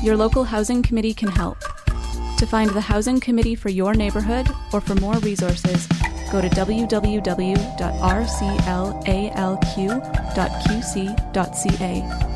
your local housing committee can help. To find the housing committee for your neighborhood or for more resources, go to www.rclalq.qc.ca.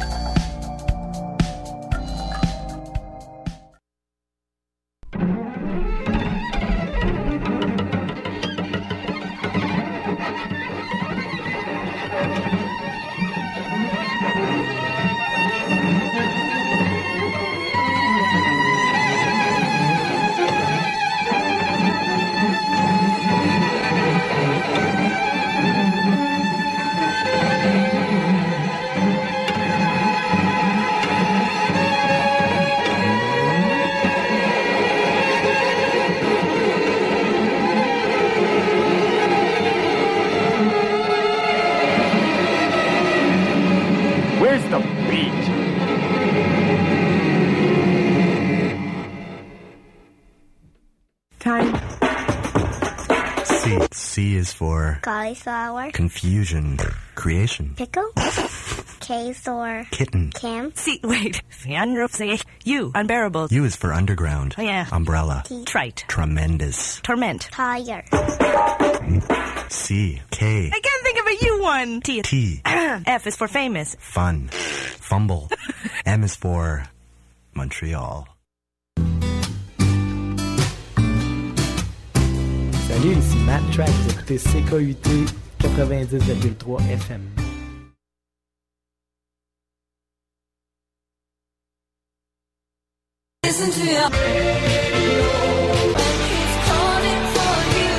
C is for cauliflower, confusion, creation, pickle, K is for kitten, camp, C, wait, U, unbearable. U is for underground, Oh, yeah. umbrella, T, Trite, tremendous, torment. tire, C, K, I can't think of a U one. T, F is for famous. fun, fumble, M is for Montreal. Salut, ici Matt Track, vous écoutez CKUT 90,3 FM. Listen to your it's calling for you.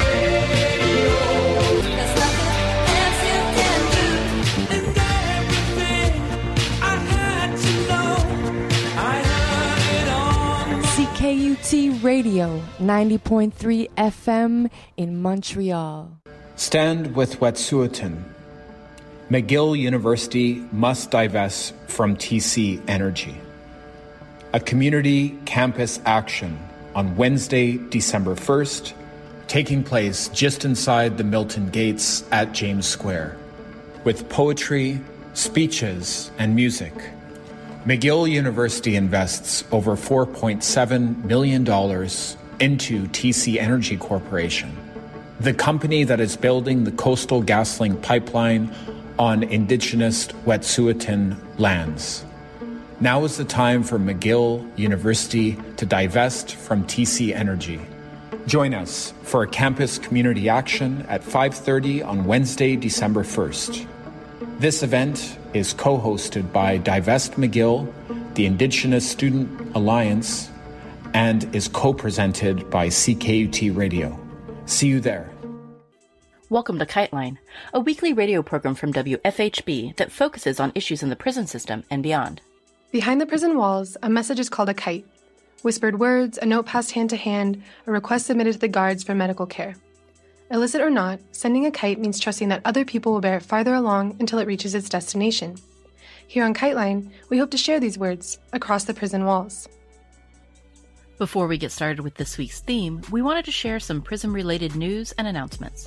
There's nothing else you can do. And everything I had to know, I heard it on. CKUT Radio 90.3 FM in Montreal. Stand with Wet'suwet'en. McGill University must divest from TC Energy. A community campus action on Wednesday, December 1st, taking place just inside the Milton Gates at James Square, with poetry, speeches, and music. McGill University invests over $4.7 million into TC Energy Corporation, the company that is building the Coastal GasLink pipeline on Indigenous Wet'suwet'en lands. Now is the time for McGill University to divest from TC Energy. Join us for a campus community action at 5:30 on Wednesday, December 1st. This event is co-hosted by Divest McGill, the Indigenous Student Alliance, and is co-presented by CKUT Radio. See you there. Welcome to KiteLine, a weekly radio program from WFHB that focuses on issues in the prison system and beyond. Behind the prison walls, a message is called a kite. Whispered words, a note passed hand to hand, a request submitted to the guards for medical care. Illicit or not, sending a kite means trusting that other people will bear it farther along until it reaches its destination. Here on KiteLine, we hope to share these words across the prison walls. Before we get started with this week's theme, we wanted to share some prison-related news and announcements.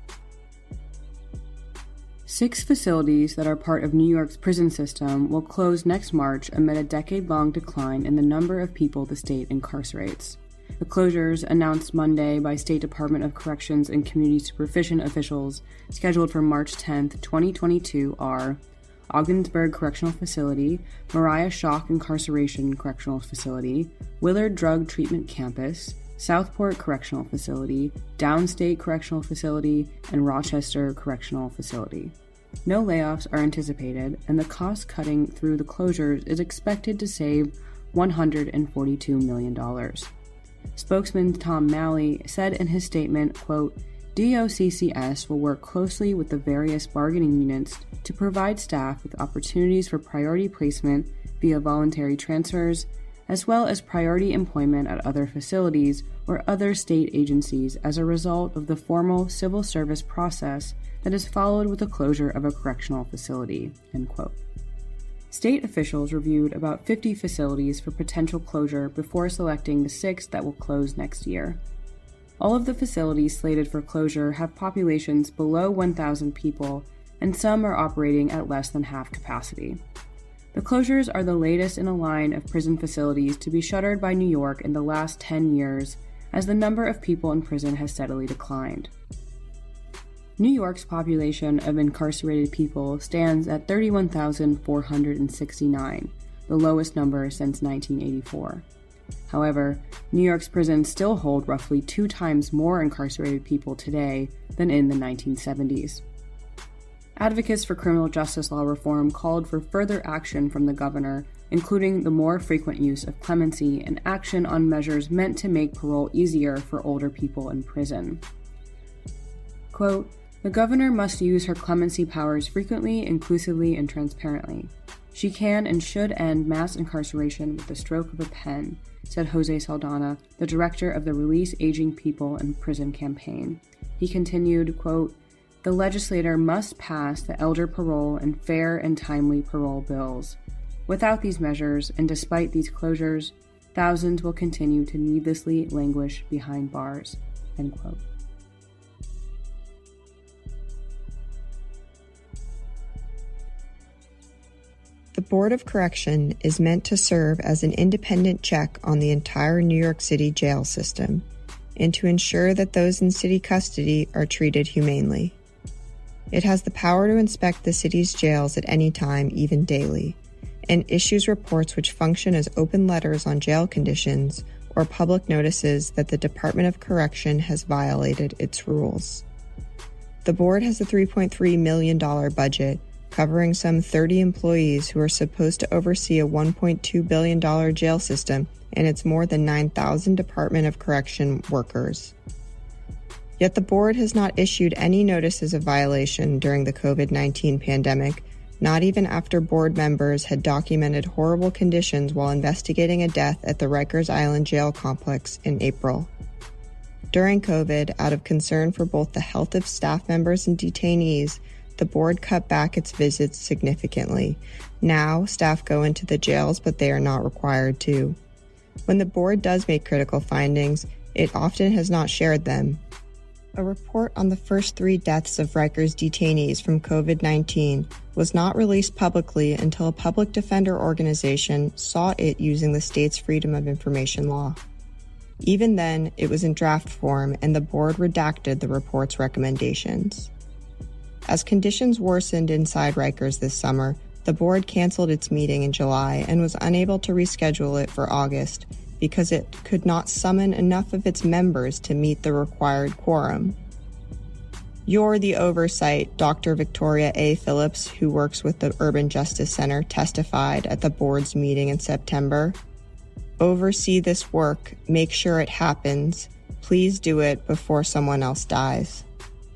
6 facilities that are part of New York's prison system will close next March amid a decade-long decline in the number of people the state incarcerates. The closures, announced Monday by State Department of Corrections and Community Supervision officials, scheduled for March 10, 2022, are Ogdensburg Correctional Facility, Mariah Shock Incarceration Correctional Facility, Willard Drug Treatment Campus, Southport Correctional Facility, Downstate Correctional Facility, and Rochester Correctional Facility. No layoffs are anticipated, and the cost cutting through the closures is expected to save $142 million. Spokesman Tom Malley said in his statement, quote, DOCCS will work closely with the various bargaining units to provide staff with opportunities for priority placement via voluntary transfers, as well as priority employment at other facilities or other state agencies as a result of the formal civil service process that is followed with the closure of a correctional facility, end quote. State officials reviewed about 50 facilities for potential closure before selecting the 6 that will close next year. All of the facilities slated for closure have populations below 1,000 people, and some are operating at less than half capacity. The closures are the latest in a line of prison facilities to be shuttered by New York in the last 10 years, as the number of people in prison has steadily declined. New York's population of incarcerated people stands at 31,469, the lowest number since 1984. However, New York's prisons still hold roughly 2 times more incarcerated people today than in the 1970s. Advocates for criminal justice law reform called for further action from the governor, including the more frequent use of clemency and action on measures meant to make parole easier for older people in prison. Quote, "The governor must use her clemency powers frequently, inclusively, and transparently. She can and should end mass incarceration with the stroke of a pen," said Jose Saldana, the director of the Release Aging People in Prison campaign. He continued, quote, "The legislator must pass the elder parole and fair and timely parole bills. Without these measures, and despite these closures, thousands will continue to needlessly languish behind bars." End quote. The Board of Correction is meant to serve as an independent check on the entire New York City jail system and to ensure that those in city custody are treated humanely. It has the power to inspect the city's jails at any time, even daily, and issues reports which function as open letters on jail conditions or public notices that the Department of Correction has violated its rules. The board has a $3.3 million budget, covering some 30 employees who are supposed to oversee a $1.2 billion jail system and its more than 9,000 Department of Correction workers. Yet the board has not issued any notices of violation during the COVID-19 pandemic, not even after board members had documented horrible conditions while investigating a death at the Rikers Island jail complex in April. During COVID, out of concern for both the health of staff members and detainees, the board cut back its visits significantly. Now, staff go into the jails, but they are not required to. When the board does make critical findings, it often has not shared them. A report on the first 3 deaths of Rikers detainees from COVID-19 was not released publicly until a public defender organization sought it using the state's Freedom of Information law. Even then, it was in draft form, and the board redacted the report's recommendations. As conditions worsened inside Rikers this summer, the board canceled its meeting in July and was unable to reschedule it for August because it could not summon enough of its members to meet the required quorum. You're the oversight, Dr. Victoria A. Phillips, who works with the Urban Justice Center, testified at the board's meeting in September. "Oversee this work, make sure it happens. Please do it before someone else dies."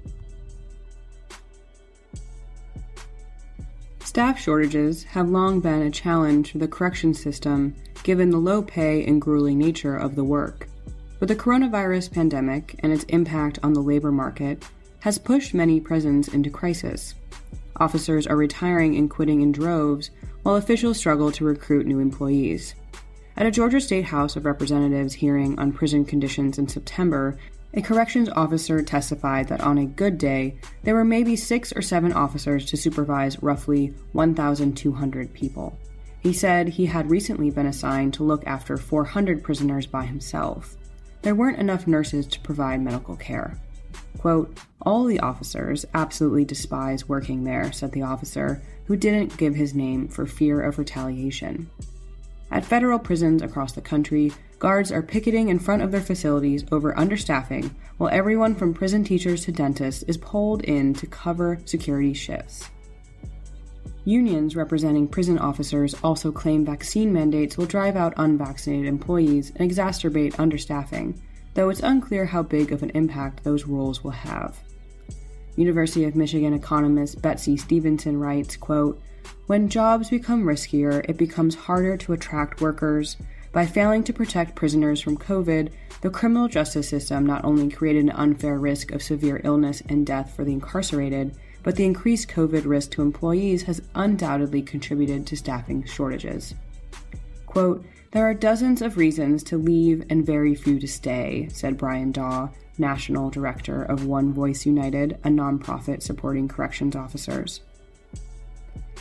Staff shortages have long been a challenge for the correction system, given the low pay and grueling nature of the work. But the coronavirus pandemic and its impact on the labor market has pushed many prisons into crisis. Officers are retiring and quitting in droves, while officials struggle to recruit new employees. At a Georgia State House of Representatives hearing on prison conditions in September, a corrections officer testified that on a good day, there were maybe 6 or 7 officers to supervise roughly 1,200 people. He said he had recently been assigned to look after 400 prisoners by himself. There weren't enough nurses to provide medical care. Quote, "All the officers absolutely despise working there," said the officer, who didn't give his name for fear of retaliation. At federal prisons across the country, guards are picketing in front of their facilities over understaffing, while everyone from prison teachers to dentists is pulled in to cover security shifts. Unions representing prison officers also claim vaccine mandates will drive out unvaccinated employees and exacerbate understaffing, though it's unclear how big of an impact those rules will have. University of Michigan economist Betsy Stevenson writes, quote, "When jobs become riskier, it becomes harder to attract workers. By failing to protect prisoners from COVID, the criminal justice system not only created an unfair risk of severe illness and death for the incarcerated, but the increased COVID risk to employees has undoubtedly contributed to staffing shortages." Quote, "There are dozens of reasons to leave and very few to stay," said Brian Daw, National Director of One Voice United, a nonprofit supporting corrections officers.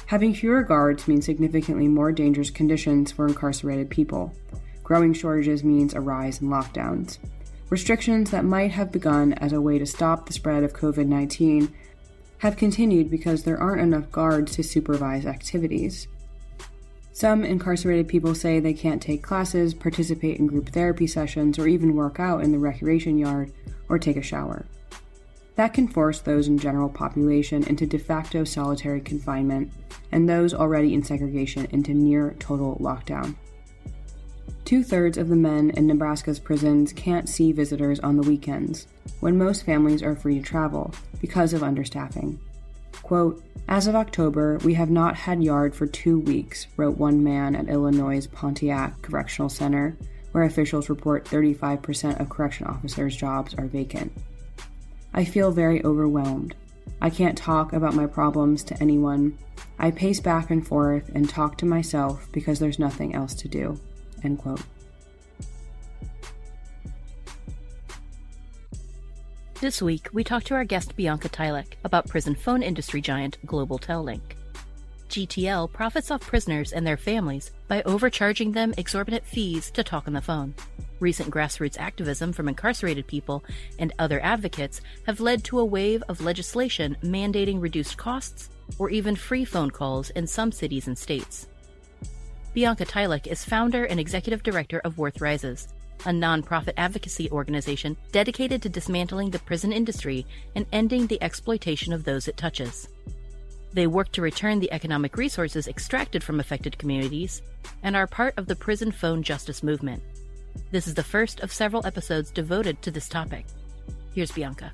Having fewer guards means significantly more dangerous conditions for incarcerated people. Growing shortages means a rise in lockdowns. Restrictions that might have begun as a way to stop the spread of COVID-19 have continued because there aren't enough guards to supervise activities. Some incarcerated people say they can't take classes, participate in group therapy sessions, or even work out in the recreation yard or take a shower. That can force those in general population into de facto solitary confinement and those already in segregation into near total lockdown. 2/3 of the men in Nebraska's prisons can't see visitors on the weekends, when most families are free to travel because of understaffing. Quote, "As of October, we have not had yard for 2 weeks," wrote one man at Illinois' Pontiac Correctional Center, where officials report 35% of correction officers' jobs are vacant. "I feel very overwhelmed. I can't talk about my problems to anyone. I pace back and forth and talk to myself because there's nothing else to do." End quote. This week, we talked to our guest Bianca Tylek about prison phone industry giant Global Tellink. GTL profits off prisoners and their families by overcharging them exorbitant fees to talk on the phone. Recent grassroots activism from incarcerated people and other advocates have led to a wave of legislation mandating reduced costs or even free phone calls in some cities and states. Bianca Tylek is founder and executive director of Worth Rises, a nonprofit advocacy organization dedicated to dismantling the prison industry and ending the exploitation of those it touches. They work to return the economic resources extracted from affected communities and are part of the prison phone justice movement. This is the first of several episodes devoted to this topic. Here's Bianca.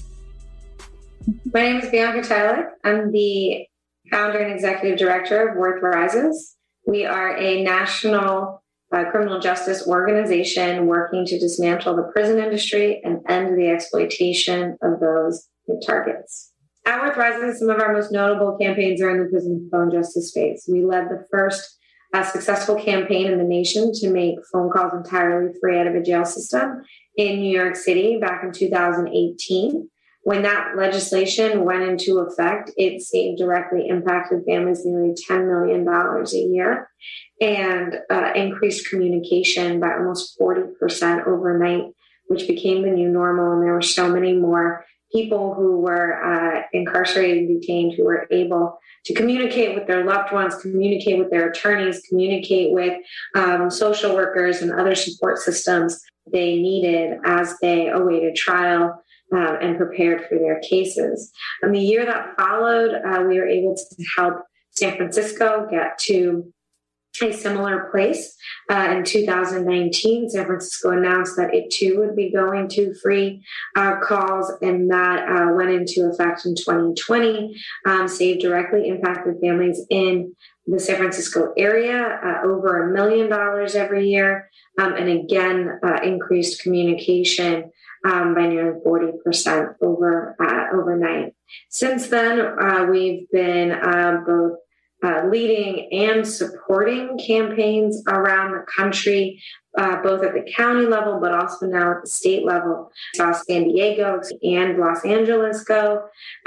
My name is Bianca Tylek. I'm the founder and executive director of Worth Rises. We are a national criminal justice organization working to dismantle the prison industry and end the exploitation of those it targets. At Worth Rises, some of our most notable campaigns are in the prison phone justice space. We led the first successful campaign in the nation to make phone calls entirely free out of a jail system in New York City back in 2018. When that legislation went into effect, it saved directly impacted families nearly $10 million a year and increased communication by almost 40% overnight, which became the new normal. And there were so many more people who were incarcerated and detained who were able to communicate with their loved ones, communicate with their attorneys, communicate with social workers and other support systems they needed as they awaited trial and prepared for their cases. In the year that followed, we were able to help San Francisco get to a similar place. In 2019, San Francisco announced that it too would be going to free calls, and that went into effect in 2020, saved directly impacted families in the San Francisco area over $1 million every year, and again, increased communication by nearly 40% overnight. Since then, we've been both leading and supporting campaigns around the country, both at the county level, but also now at the state level. Saw San Diego and Los Angeles go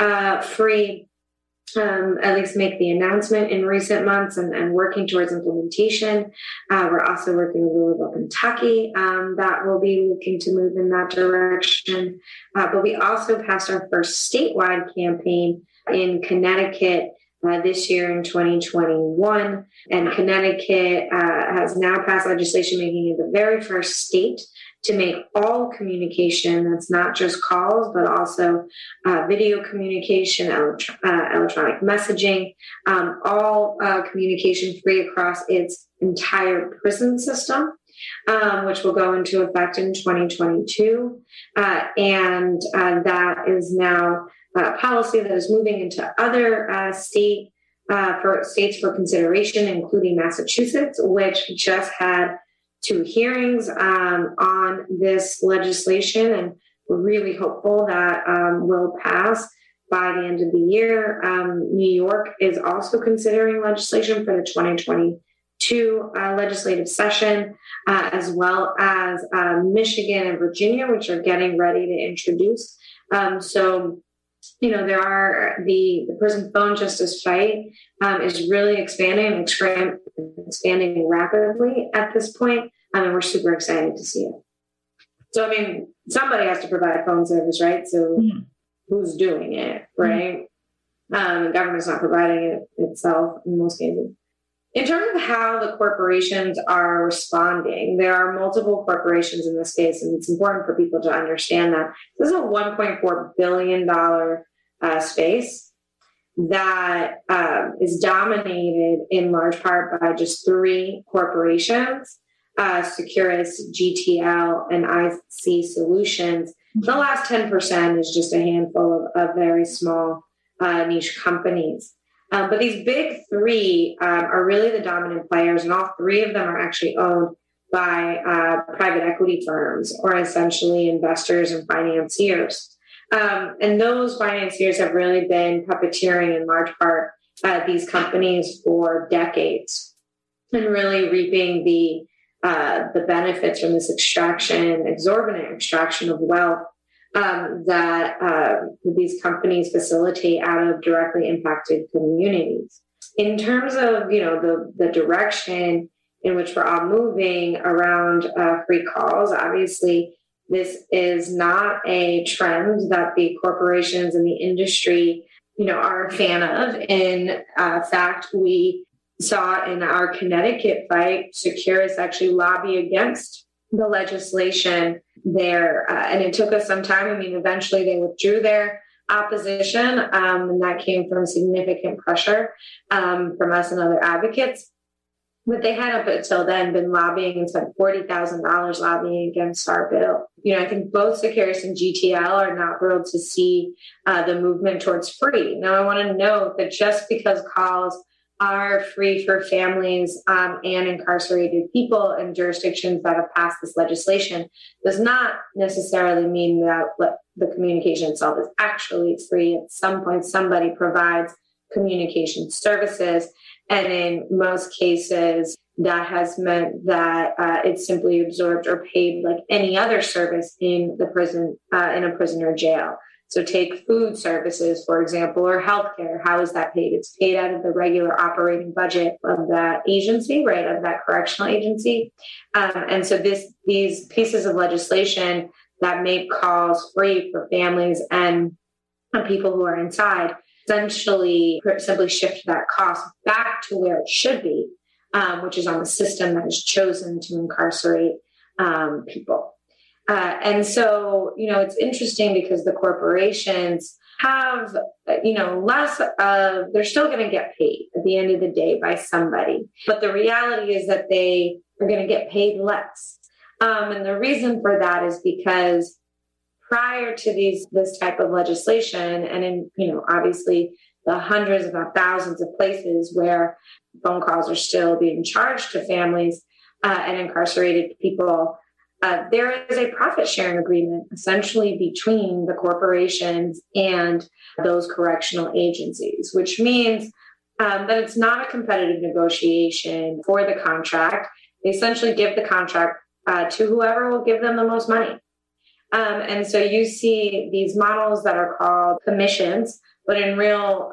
free, at least make the announcement in recent months and working towards implementation. We're also working with Louisville, Kentucky, that will be looking to move in that direction. But we also passed our first statewide campaign in Connecticut this year in 2021. And Connecticut has now passed legislation making it the very first state to make all communication, that's not just calls, but also video communication, electronic messaging, all communication free across its entire prison system, which will go into effect in 2022. And that is now a policy that is moving into other states for consideration, including Massachusetts, which just had 2 hearings on this legislation, and we're really hopeful that will pass by the end of the year. New York is also considering legislation for the 2022 legislative session, as well as Michigan and Virginia, which are getting ready to introduce. So there are the prison phone justice fight is really expanding rapidly at this point, and we're super excited to see it. So, somebody has to provide phone service, right? So who's doing it, right? The government's not providing it itself in most cases. In terms of how the corporations are responding, there are multiple corporations in this case, and it's important for people to understand that. This is a $1.4 billion space that is dominated in large part by just three corporations, Securus, GTL, and IC Solutions. The last 10% is just a handful of very small niche companies. But these big three are really the dominant players, and all three of them are actually owned by private equity firms or essentially investors and financiers. And those financiers have really been puppeteering in large part these companies for decades and really reaping the benefits from this exorbitant extraction of wealth that these companies facilitate out of directly impacted communities. In terms of, the direction in which we're all moving around free calls, obviously this is not a trend that the corporations and the industry, are a fan of. In fact, we saw in our Connecticut fight, Securus actually lobby against the legislation there. And it took us some time. Eventually they withdrew their opposition, and that came from significant pressure from us and other advocates. But they had up until then been lobbying and spent $40,000 lobbying against our bill. I think both Securus and GTL are not thrilled to see the movement towards free. Now, I want to note that just because calls are free for families and incarcerated people in jurisdictions that have passed this legislation does not necessarily mean that the communication itself is actually free. At some point, somebody provides communication services. And in most cases, that has meant that it's simply absorbed or paid like any other service in the prison, in a prison or jail. So take food services, for example, or healthcare. How is that paid? It's paid out of the regular operating budget of that agency, right, of that correctional agency. And so these pieces of legislation that make calls free for families and people who are inside essentially simply shift that cost back to where it should be, which is on the system that is chosen to incarcerate people. And so, it's interesting because the corporations have, less of, they're still going to get paid at the end of the day by somebody. But the reality is that they are going to get paid less. And the reason for that is because prior to this type of legislation, and in, obviously the hundreds, if not thousands of places where phone calls are still being charged to families and incarcerated people, there is a profit sharing agreement essentially between the corporations and those correctional agencies, which means that it's not a competitive negotiation for the contract. They essentially give the contract to whoever will give them the most money. And so you see these models that are called commissions, but in real,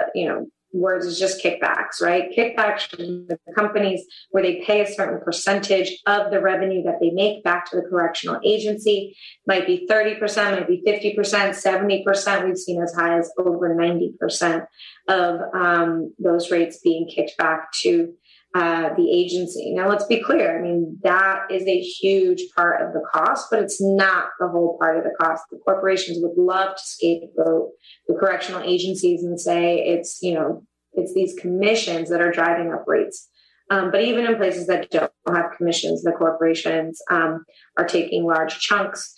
words is just kickbacks, right? Kickbacks from the companies where they pay a certain percentage of the revenue that they make back to the correctional agency. Might be 30%, might be 50%, 70%. We've seen as high as over 90% of those rates being kicked back to the agency. Now, let's be clear. That is a huge part of the cost, but it's not the whole part of the cost. The corporations would love to scapegoat the correctional agencies and say it's these commissions that are driving up rates. But even in places that don't have commissions, the corporations are taking large chunks,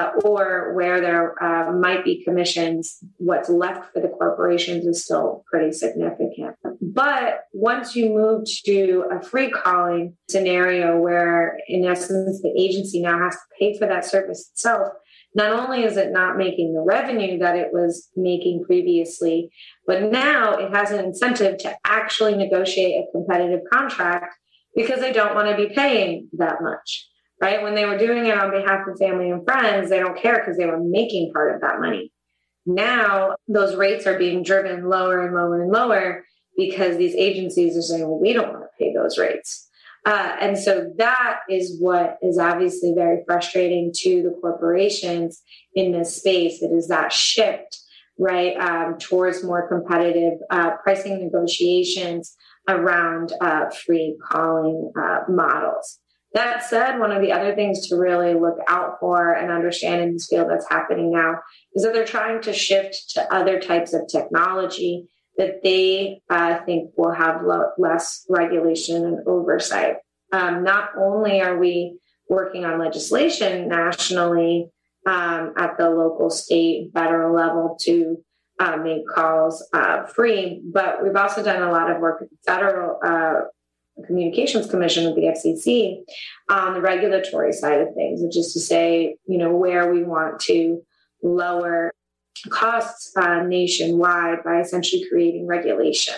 or where there might be commissions, what's left for the corporations is still pretty significant. But once you move to a free calling scenario where, in essence, the agency now has to pay for that service itself, not only is it not making the revenue that it was making previously, but now it has an incentive to actually negotiate a competitive contract because they don't want to be paying that much, right? When they were doing it on behalf of family and friends, they don't care because they were making part of that money. Now those rates are being driven lower and lower and lower because these agencies are saying, well, we don't want to pay those rates. And so that is what is obviously very frustrating to the corporations in this space. It is that shift, right, towards more competitive pricing negotiations around free calling models. That said, one of the other things to really look out for and understand in this field that's happening now is that they're trying to shift to other types of technology that they think will have less regulation and oversight. Not only are we working on legislation nationally at the local, state, federal level to make calls free, but we've also done a lot of work at the Federal Communications Commission with the FCC on the regulatory side of things, which is to say, where we want to lower costs nationwide by essentially creating regulation.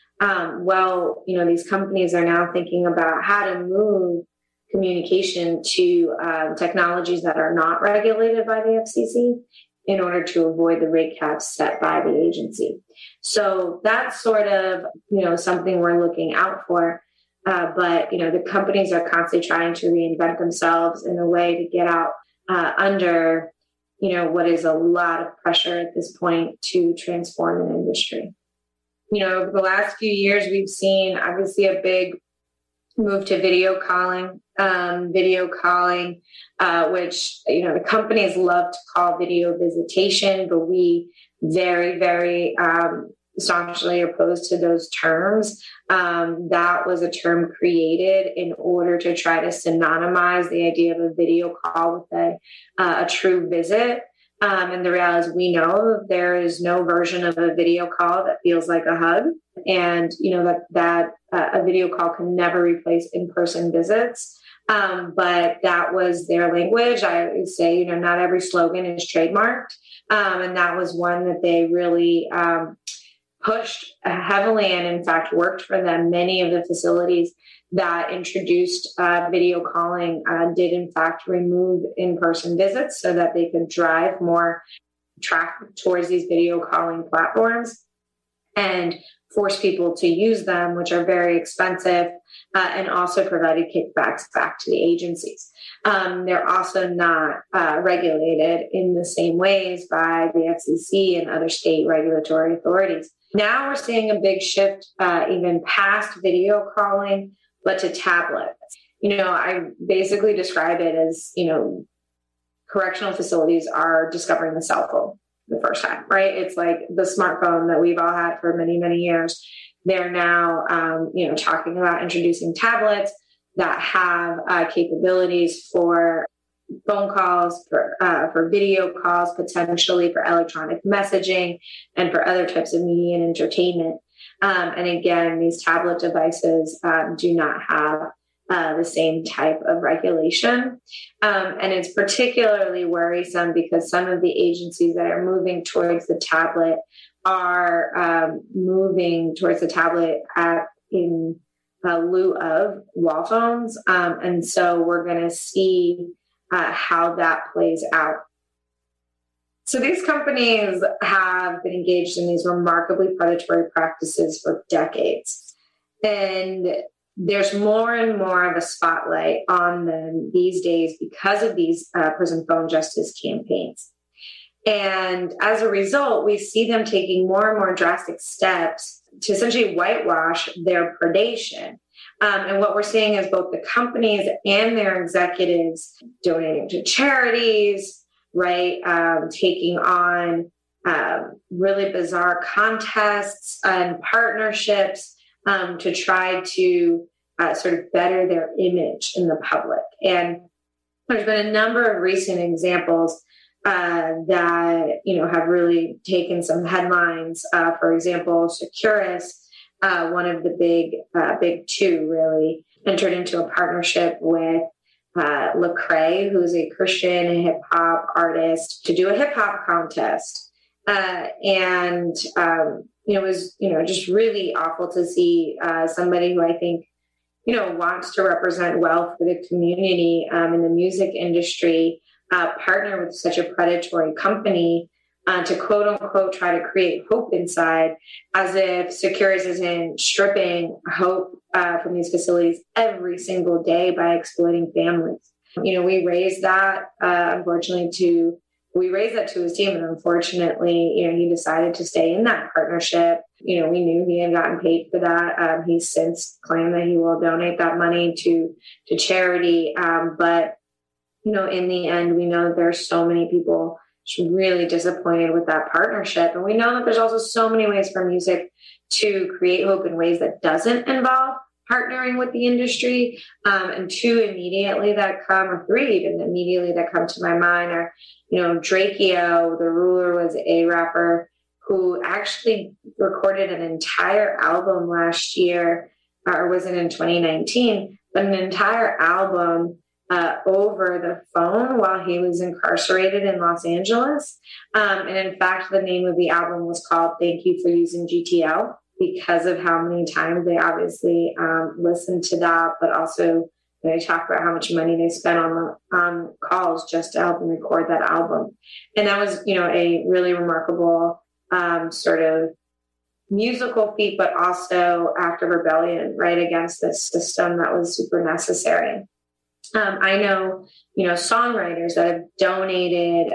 These companies are now thinking about how to move communication to technologies that are not regulated by the FCC in order to avoid the rate caps set by the agency. So that's sort of, something we're looking out for. But the companies are constantly trying to reinvent themselves in a way to get out under, what is a lot of pressure at this point to transform an industry. Over the last few years, we've seen obviously a big move to video calling, which, the companies love to call video visitation, but we very, very staunchly opposed to those terms. That was a term created in order to try to synonymize the idea of a video call with a true visit. And the reality is we know there is no version of a video call that feels like a hug. And, that a video call can never replace in-person visits. But that was their language. I would say, not every slogan is trademarked. And that was one that they really pushed heavily and, in fact, worked for them. Many of the facilities that introduced video calling did, in fact, remove in-person visits so that they could drive more traffic towards these video calling platforms and force people to use them, which are very expensive, and also provided kickbacks back to the agencies. They're also not regulated in the same ways by the FCC and other state regulatory authorities. Now we're seeing a big shift even past video calling, but to tablets. I basically describe it as, correctional facilities are discovering the cell phone the first time, right? It's like the smartphone that we've all had for many, many years. They're now, talking about introducing tablets that have capabilities for phone calls, for video calls, potentially for electronic messaging, and for other types of media and entertainment. And again, these tablet devices do not have the same type of regulation. And it's particularly worrisome because some of the agencies that are moving towards the tablet are moving towards the tablet in lieu of wall phones. And so we're going to see how that plays out. So these companies have been engaged in these remarkably predatory practices for decades. And there's more and more of a spotlight on them these days because of these prison phone justice campaigns. And as a result, we see them taking more and more drastic steps to essentially whitewash their predation. And what we're seeing is both the companies and their executives donating to charities, right? Taking on really bizarre contests and partnerships to try to sort of better their image in the public. And there's been a number of recent examples that, have really taken some headlines. For example, Securus, one of the big two, really entered into a partnership with Lecrae, who's a Christian hip hop artist, to do a hip hop contest. And it was, just really awful to see somebody who I think, wants to represent wealth for the community in the music industry partner with such a predatory company to quote unquote try to create hope inside, as if Securus isn't stripping hope from these facilities every single day by exploiting families. We raised that, we raised that to his team, and unfortunately, he decided to stay in that partnership. We knew he had gotten paid for that. He's since claimed that he will donate that money to charity. But in the end, we know there's so many people really disappointed with that partnership. And we know that there's also so many ways for music to create hope in ways that doesn't involve partnering with the industry. And three immediately that come to my mind are, Drakeo, the Ruler, was a rapper who actually recorded an entire album last year, or was it in 2019, but an entire album over the phone while he was incarcerated in Los Angeles. And in fact, the name of the album was called Thank You for Using GTL, because of how many times they obviously listened to that, but also they talk about how much money they spent on calls just to help them record that album. And that was, a really remarkable sort of musical feat, but also act of rebellion, right, against this system that was super necessary. I know, songwriters that have donated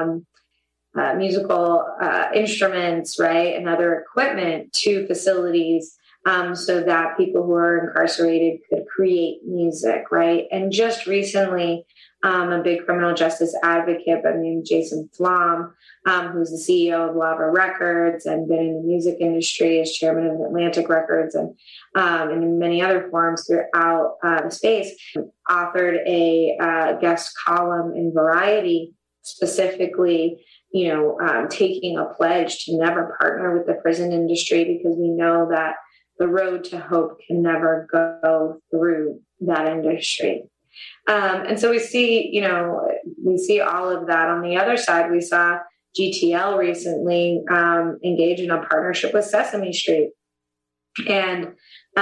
musical instruments, right, and other equipment to facilities so that people who are incarcerated could create music, right? And just recently, a big criminal justice advocate by the name of Jason Flom, who's the CEO of Lava Records and been in the music industry as chairman of Atlantic Records and in many other forums throughout the space, authored a guest column in Variety, specifically, taking a pledge to never partner with the prison industry, because we know that the road to hope can never go through that industry. And so we see all of that. On the other side, we saw GTL recently engage in a partnership with Sesame Street. And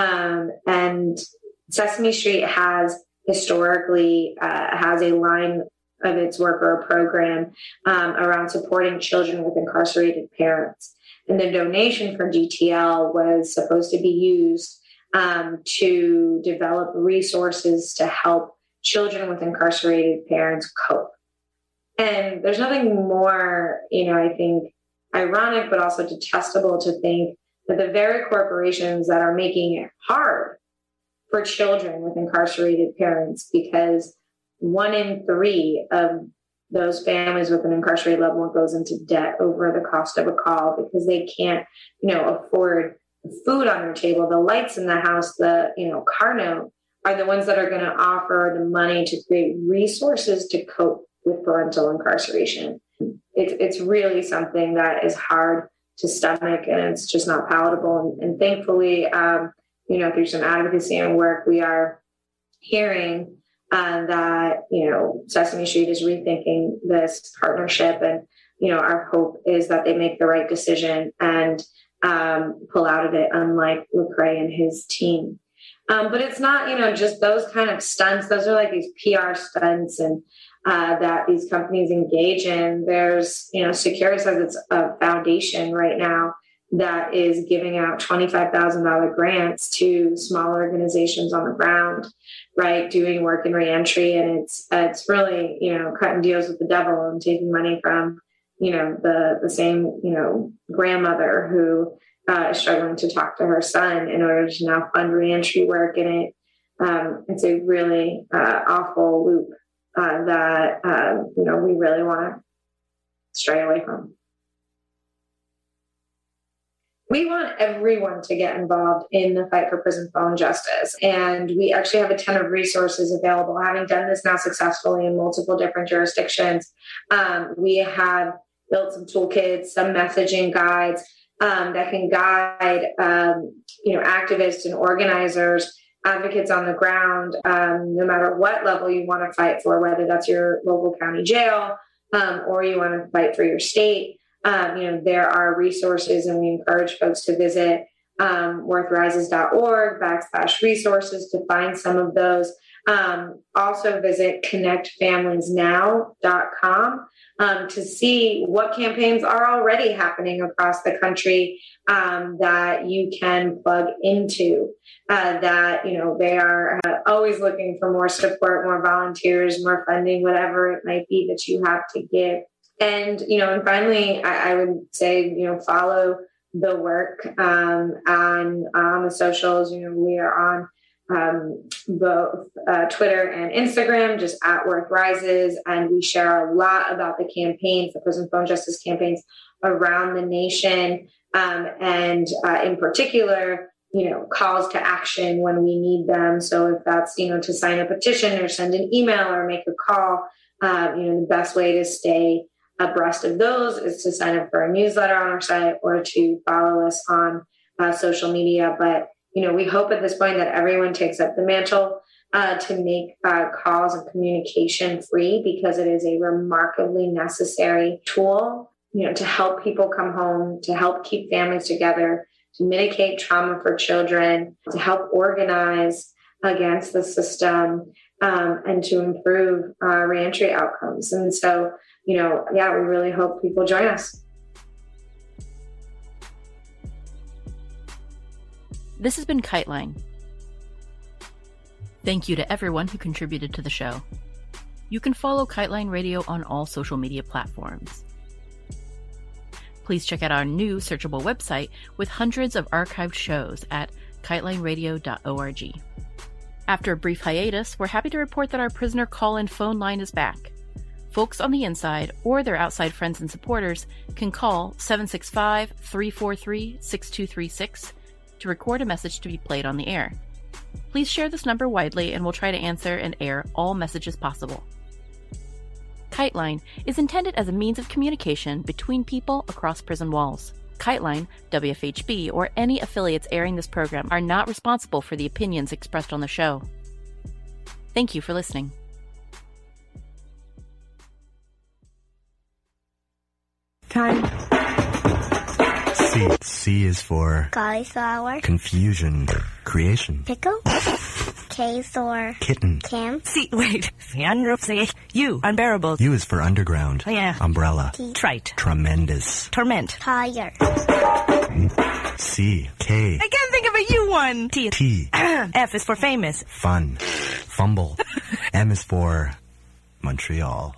Sesame Street has historically has a line of its work or a program around supporting children with incarcerated parents. And the donation from GTL was supposed to be used to develop resources to help children with incarcerated parents cope. And there's nothing more, I think, ironic, but also detestable to think that the very corporations that are making it hard for children with incarcerated parents, because 1 in 3 of those families with an incarcerated loved one goes into debt over the cost of a call, because they can't, afford food on their table, the lights in the house, the, car note, are the ones that are going to offer the money to create resources to cope with parental incarceration. It's really something that is hard to stomach, and it's just not palatable. And thankfully, through some advocacy and work, we are hearing that, Sesame Street is rethinking this partnership. And, our hope is that they make the right decision and pull out of it, unlike Lecrae and his team. But it's not, just those kind of stunts. Those are like these PR stunts and that these companies engage in. There's, Securus has its foundation right now that is giving out $25,000 grants to small organizations on the ground, right, doing work in reentry. And it's really, cutting deals with the devil and taking money from, the same, grandmother who is struggling to talk to her son in order to now fund reentry work. And it's a really awful loop that, we really want to stray away from. We want everyone to get involved in the fight for prison phone justice. And we actually have a ton of resources available. Having done this now successfully in multiple different jurisdictions, we have built some toolkits, some messaging guides that can guide, activists and organizers, advocates on the ground, no matter what level you want to fight for, whether that's your local county jail or you want to fight for your state. There are resources, and we encourage folks to visit worthrises.org/resources to find some of those. Also visit connectfamiliesnow.com to see what campaigns are already happening across the country that you can plug into. That, they are always looking for more support, more volunteers, more funding, whatever it might be that you have to give. And, and finally, I would say, follow the work on the socials. We are on both Twitter and Instagram, just at Worth Rises. And we share a lot about the campaigns, the prison phone justice campaigns around the nation. And in particular, calls to action when we need them. So if that's, to sign a petition or send an email or make a call, the best way to stay abreast of those is to sign up for a newsletter on our site or to follow us on social media. But, we hope at this point that everyone takes up the mantle to make calls and communication free, because it is a remarkably necessary tool, to help people come home, to help keep families together, to mitigate trauma for children, to help organize against the system, and to improve reentry outcomes. And so, we really hope people join us. This has been KiteLine. Thank you to everyone who contributed to the show. You can follow KiteLine Radio on all social media platforms. Please check out our new searchable website with hundreds of archived shows at kitelineradio.org. After a brief hiatus, we're happy to report that our prisoner call-in phone line is back. Folks on the inside or their outside friends and supporters can call 765-343-6236 to record a message to be played on the air. Please share this number widely and we'll try to answer and air all messages possible. KiteLine is intended as a means of communication between people across prison walls. KiteLine, WFHB, or any affiliates airing this program are not responsible for the opinions expressed on the show. Thank you for listening. Time. C is for cauliflower, confusion, creation, pickle, K for kitten, camp, U, unbearable. U is for underground, Yeah. umbrella, Trite, tremendous, torment, tire, C, K, I can't think of a U one. T, F is for famous. fun, fumble, M is for Montreal.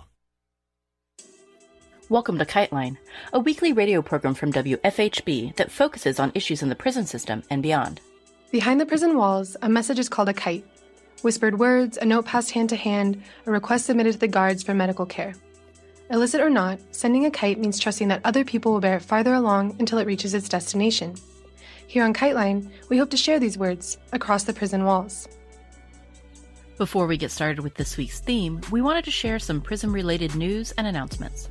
Welcome to KiteLine, a weekly radio program from WFHB that focuses on issues in the prison system and beyond. Behind the prison walls, a message is called a kite. Whispered words, a note passed hand to hand, a request submitted to the guards for medical care. Illicit or not, sending a kite means trusting that other people will bear it farther along until it reaches its destination. Here on KiteLine, we hope to share these words across the prison walls. Before we get started with this week's theme, we wanted to share some prison-related news and announcements.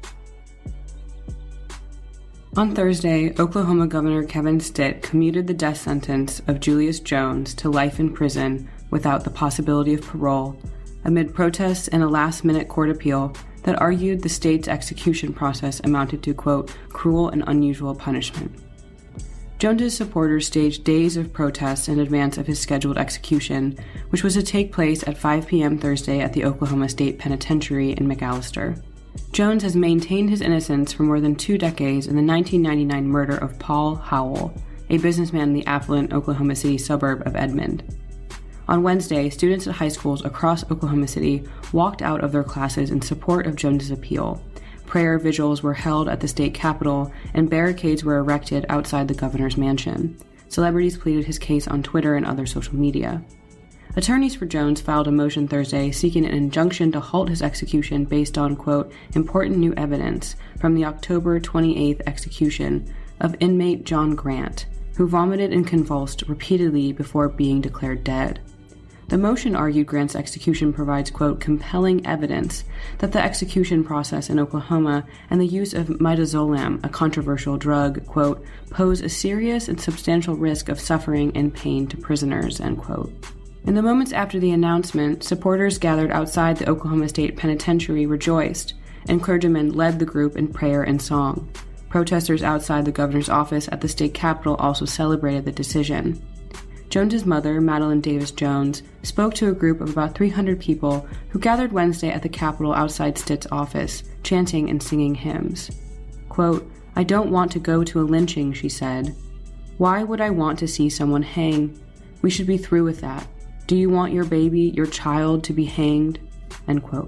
On Thursday, Oklahoma Governor Kevin Stitt commuted the death sentence of Julius Jones to life in prison without the possibility of parole, amid protests and a last-minute court appeal that argued the state's execution process amounted to, quote, cruel and unusual punishment. Jones's supporters staged days of protests in advance of his scheduled execution, which was to take place at 5 p.m. Thursday at the Oklahoma State Penitentiary in McAllister. Jones has maintained his innocence for more than 2 decades in the 1999 murder of Paul Howell, a businessman in the affluent Oklahoma City suburb of Edmond. On Wednesday, students at high schools across Oklahoma City walked out of their classes in support of Jones's appeal. Prayer vigils were held at the state capitol, and barricades were erected outside the governor's mansion. Celebrities pleaded his case on Twitter and other social media. Attorneys for Jones filed a motion Thursday seeking an injunction to halt his execution based on, quote, important new evidence from the October 28th execution of inmate John Grant, who vomited and convulsed repeatedly before being declared dead. The motion argued Grant's execution provides, quote, compelling evidence that the execution process in Oklahoma and the use of midazolam, a controversial drug, quote, pose a serious and substantial risk of suffering and pain to prisoners, end quote. In the moments after the announcement, supporters gathered outside the Oklahoma State Penitentiary rejoiced, and clergymen led the group in prayer and song. Protesters outside the governor's office at the state capitol also celebrated the decision. Jones's mother, Madeline Davis Jones, spoke to a group of about 300 people who gathered Wednesday at the Capitol outside Stitt's office, chanting and singing hymns. Quote, "I don't want to go to a lynching," she said. "Why would I want to see someone hang? We should be through with that. Do you want your baby, your child, to be hanged?" End quote.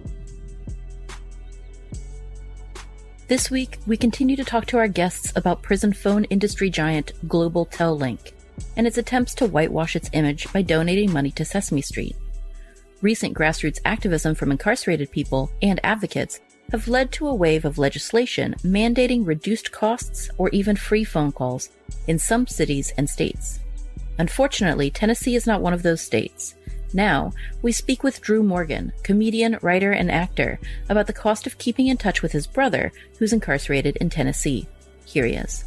This week, we continue to talk to our guests about prison phone industry giant Global Tel Link and its attempts to whitewash its image by donating money to Sesame Street. Recent grassroots activism from incarcerated people and advocates have led to a wave of legislation mandating reduced costs or even free phone calls in some cities and states. Unfortunately, Tennessee is not one of those states. Now, we speak with Drew Morgan, comedian, writer, and actor, about the cost of keeping in touch with his brother, who's incarcerated in Tennessee. Here he is.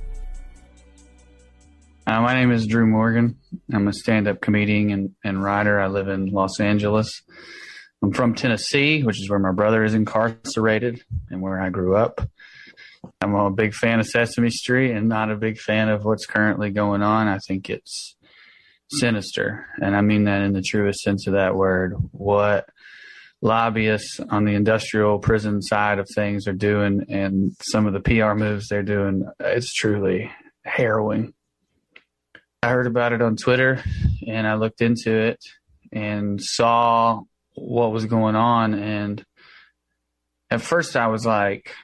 My name is Drew Morgan. I'm a stand-up comedian and writer. I live in Los Angeles. I'm from Tennessee, which is where my brother is incarcerated and where I grew up. I'm a big fan of Sesame Street and not a big fan of what's currently going on. I think it's sinister, and I mean that in the truest sense of that word. What lobbyists on the industrial prison side of things are doing and some of the PR moves they're doing, it's truly harrowing. I heard about it on Twitter, and I looked into it and saw what was going on. And at first I was like,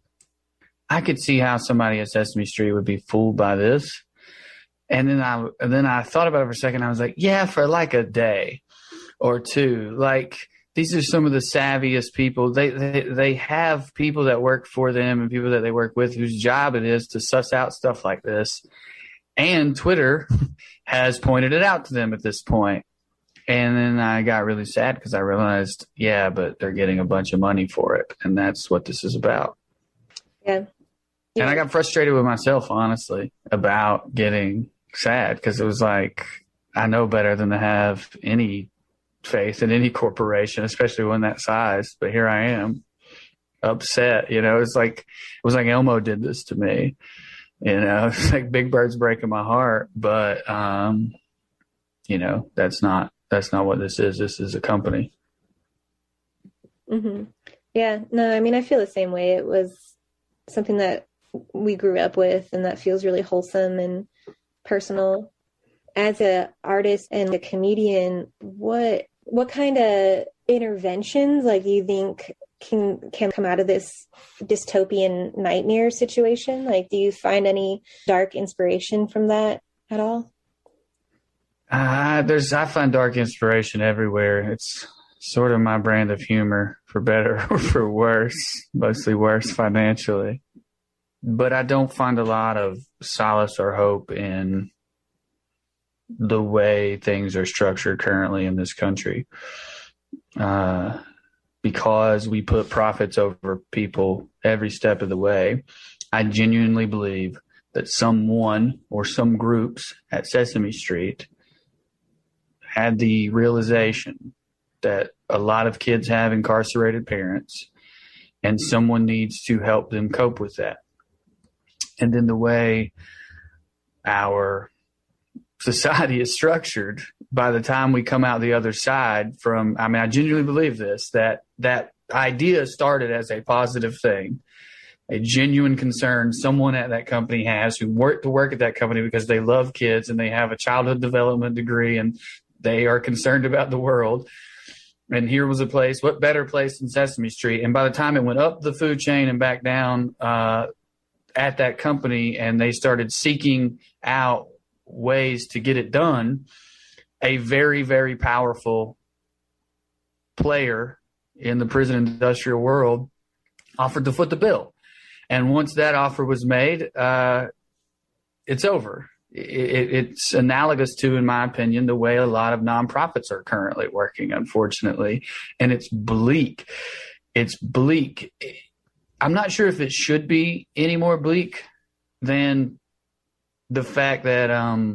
I could see how somebody at Sesame Street would be fooled by this. And then I thought about it for a second. I was like, yeah, for like a day or two. Like, these are some of the savviest people. They have people that work for them and people that they work with whose job it is to suss out stuff like this. And Twitter has pointed it out to them at this point. And then I got really sad because I realized, yeah, but they're getting a bunch of money for it. And that's what this is about. Yeah. And I got frustrated with myself, honestly, about getting sad because it was like, I know better than to have any faith in any corporation, especially one that size. But here I am, upset. You know, it was like Elmo did this to me. You know, it's like Big Bird's breaking my heart. But, you know, that's not what this is. This is a company. Mm-hmm. Yeah, no, I mean, I feel the same way. It was something that we grew up with and that feels really wholesome and personal. As an artist and a comedian, what kind of interventions, like, do you think can come out of this dystopian nightmare situation? Like, do you find any dark inspiration from that at all? I find dark inspiration everywhere. It's sort of my brand of humor, for better or for worse, mostly worse financially. But I don't find a lot of solace or hope in the way things are structured currently in this country. Because we put profits over people every step of the way, I genuinely believe that someone or some groups at Sesame Street had the realization that a lot of kids have incarcerated parents and someone needs to help them cope with that. And then the way our society is structured, by the time we come out the other side from, I mean, I genuinely believe this, that idea started as a positive thing, a genuine concern someone at that company has who work at that company because they love kids and they have a childhood development degree and they are concerned about the world. And here was a place, what better place than Sesame Street? And by the time it went up the food chain and back down at that company, and they started seeking out ways to get it done, a very, very powerful player in the prison industrial world offered to foot the bill. And once that offer was made, it's over. It's analogous to, in my opinion, the way a lot of nonprofits are currently working, unfortunately. And it's bleak. It's bleak. I'm not sure if it should be any more bleak than the fact that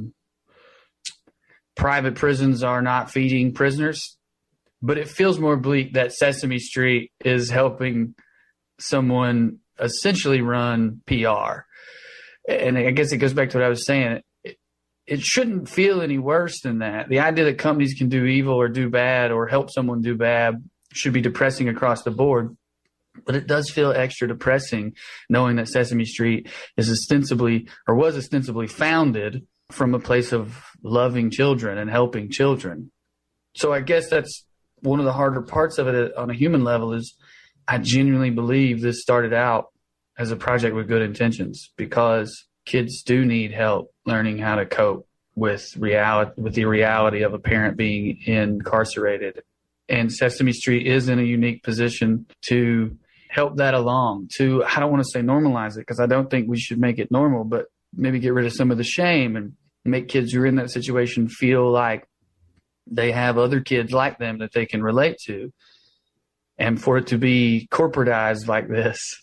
private prisons are not feeding prisoners, but it feels more bleak that Sesame Street is helping someone essentially run PR. And I guess it goes back to what I was saying. it shouldn't feel any worse than that. The idea that companies can do evil or do bad or help someone do bad should be depressing across the board. But it does feel extra depressing knowing that Sesame Street is ostensibly or was ostensibly founded from a place of loving children and helping children. So I guess that's one of the harder parts of it on a human level is I genuinely believe this started out as a project with good intentions because kids do need help learning how to cope with the reality of a parent being incarcerated. And Sesame Street is in a unique position to help that along, to, I don't want to say normalize it because I don't think we should make it normal, but maybe get rid of some of the shame and make kids who are in that situation feel like they have other kids like them that they can relate to. And for it to be corporatized like this,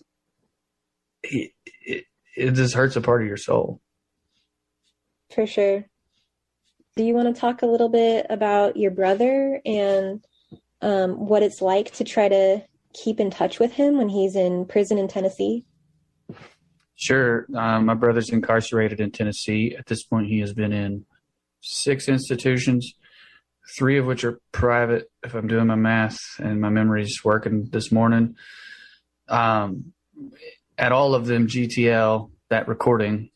it just hurts a part of your soul. For sure. Do you want to talk a little bit about your brother and what it's like to try to keep in touch with him when he's in prison in Tennessee? Sure. My brother's incarcerated in Tennessee. At this point, he has been in 6 institutions, 3 of which are private, if I'm doing my math and my memory's working this morning. At all of them, GTL, that recording,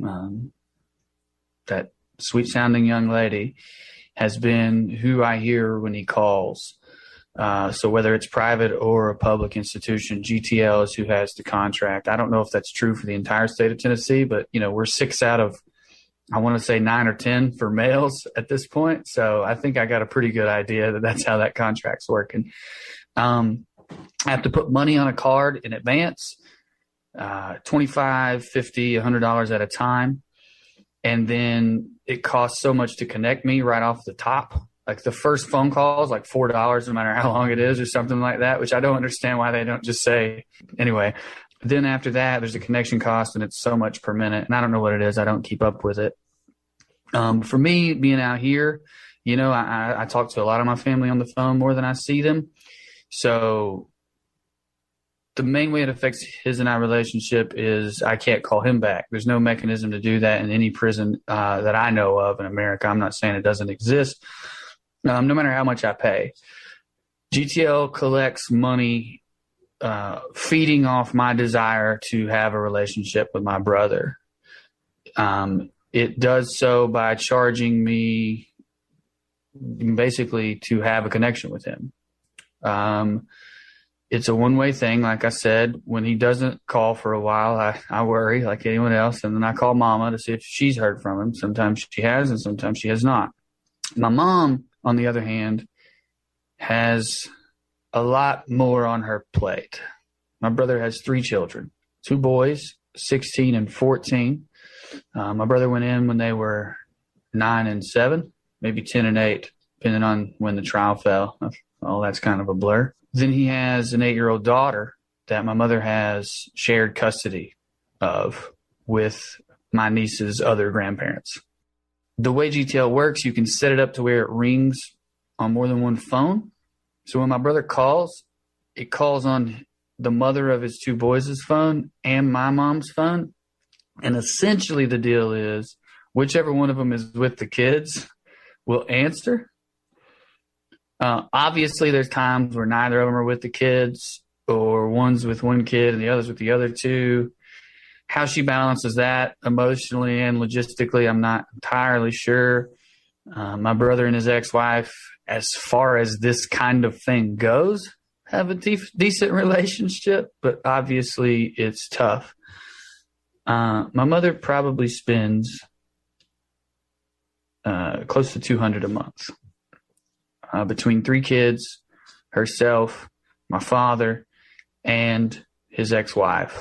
that sweet-sounding young lady, has been who I hear when he calls. So whether it's private or a public institution, GTL is who has the contract. I don't know if that's true for the entire state of Tennessee, but, we're 6 out of, I want to say 9 or 10 for males at this point. So I think I got a pretty good idea that that's how that contract's working. I have to put money on a card in advance, $25, $50, $100 at a time. And then it costs so much to connect me right off the top. Like the first phone call is like $4, no matter how long it is or something like that, which I don't understand why they don't just say. Anyway, then after that, there's a connection cost and it's so much per minute. And I don't know what it is. I don't keep up with it. For me, being out here, I talk to a lot of my family on the phone more than I see them. So the main way it affects his and I relationship is I can't call him back. There's no mechanism to do that in any prison that I know of in America. I'm not saying it doesn't exist. No matter how much I pay. GTL collects money feeding off my desire to have a relationship with my brother. It does so by charging me basically to have a connection with him. It's a one-way thing. Like I said, when he doesn't call for a while, I worry like anyone else. And then I call Mama to see if she's heard from him. Sometimes she has and sometimes she has not. My mom, on the other hand, has a lot more on her plate. My brother has 3 children, 2 boys, 16 and 14. My brother went in when they were 9 and 7, maybe 10 and 8, depending on when the trial fell. Oh, that's kind of a blur. Then he has an 8-year-old daughter that my mother has shared custody of with my niece's other grandparents. The way GTL works, you can set it up to where it rings on more than one phone. So when my brother calls, it calls on the mother of his 2 boys' phone and my mom's phone. And essentially the deal is whichever one of them is with the kids will answer. Obviously, there's times where neither of them are with the kids or one's with one kid and the other's with the other 2. How she balances that emotionally and logistically, I'm not entirely sure. My brother and his ex-wife, as far as this kind of thing goes, have a decent relationship, but obviously it's tough. My mother probably spends close to $200 a month between 3 kids, herself, my father, and his ex-wife.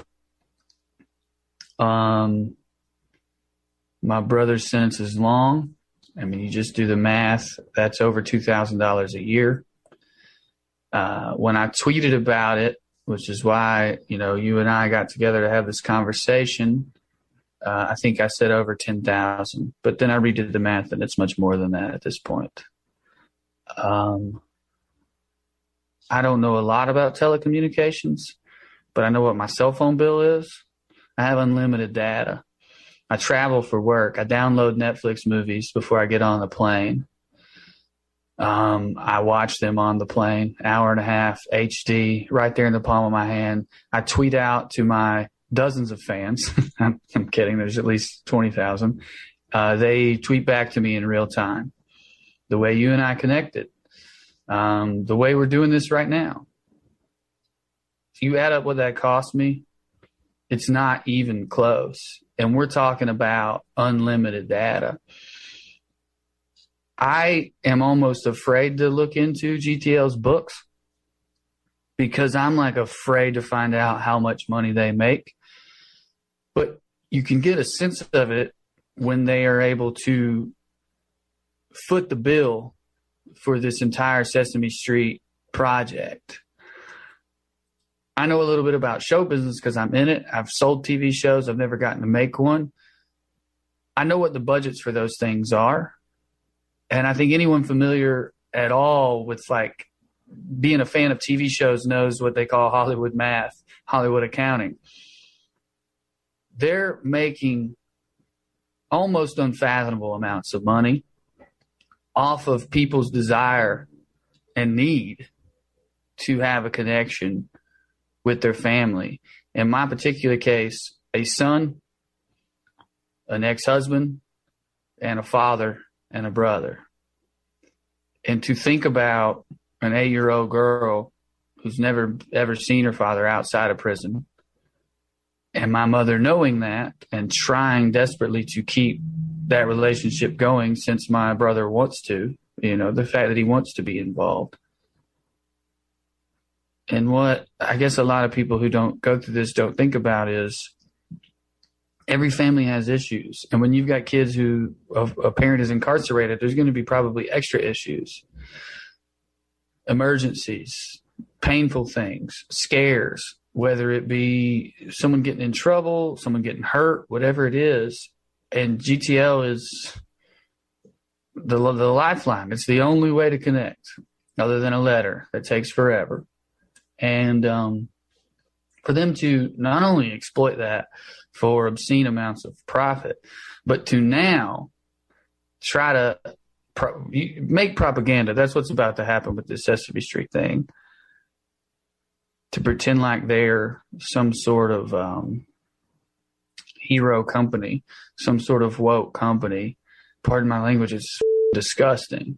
My brother's sentence is long. I mean, you just do the math. That's over $2,000 a year. When I tweeted about it, which is why, you and I got together to have this conversation, I think I said over 10,000, but then I redid the math and it's much more than that at this point. I don't know a lot about telecommunications, but I know what my cell phone bill is. I have unlimited data. I travel for work. I download Netflix movies before I get on the plane. I watch them on the plane, hour and a half, HD, right there in the palm of my hand. I tweet out to my dozens of fans. I'm kidding. There's at least 20,000. They tweet back to me in real time. The way you and I connected, the way we're doing this right now. If you add up what that cost me, it's not even close. And we're talking about unlimited data. I am almost afraid to look into GTL's books because I'm like afraid to find out how much money they make. But you can get a sense of it when they are able to foot the bill for this entire Sesame Street project. I know a little bit about show business because I'm in it. I've sold TV shows. I've never gotten to make one. I know what the budgets for those things are. And I think anyone familiar at all with like being a fan of TV shows knows what they call Hollywood math, Hollywood accounting. They're making almost unfathomable amounts of money off of people's desire and need to have a connection with their family. In my particular case, a son, an ex-husband, and a father and a brother. And to think about an 8-year-old girl who's never ever seen her father outside of prison, and my mother knowing that and trying desperately to keep that relationship going since my brother wants to, the fact that he wants to be involved. And what I guess a lot of people who don't go through this don't think about is every family has issues. And when you've got kids who a parent is incarcerated, there's going to be probably extra issues, emergencies, painful things, scares, whether it be someone getting in trouble, someone getting hurt, whatever it is. And GTL is the lifeline. It's the only way to connect other than a letter that takes forever. And for them to not only exploit that for obscene amounts of profit, but to now try to make propaganda. That's what's about to happen with this Sesame Street thing. To pretend like they're some sort of hero company, some sort of woke company. Pardon my language, it's disgusting.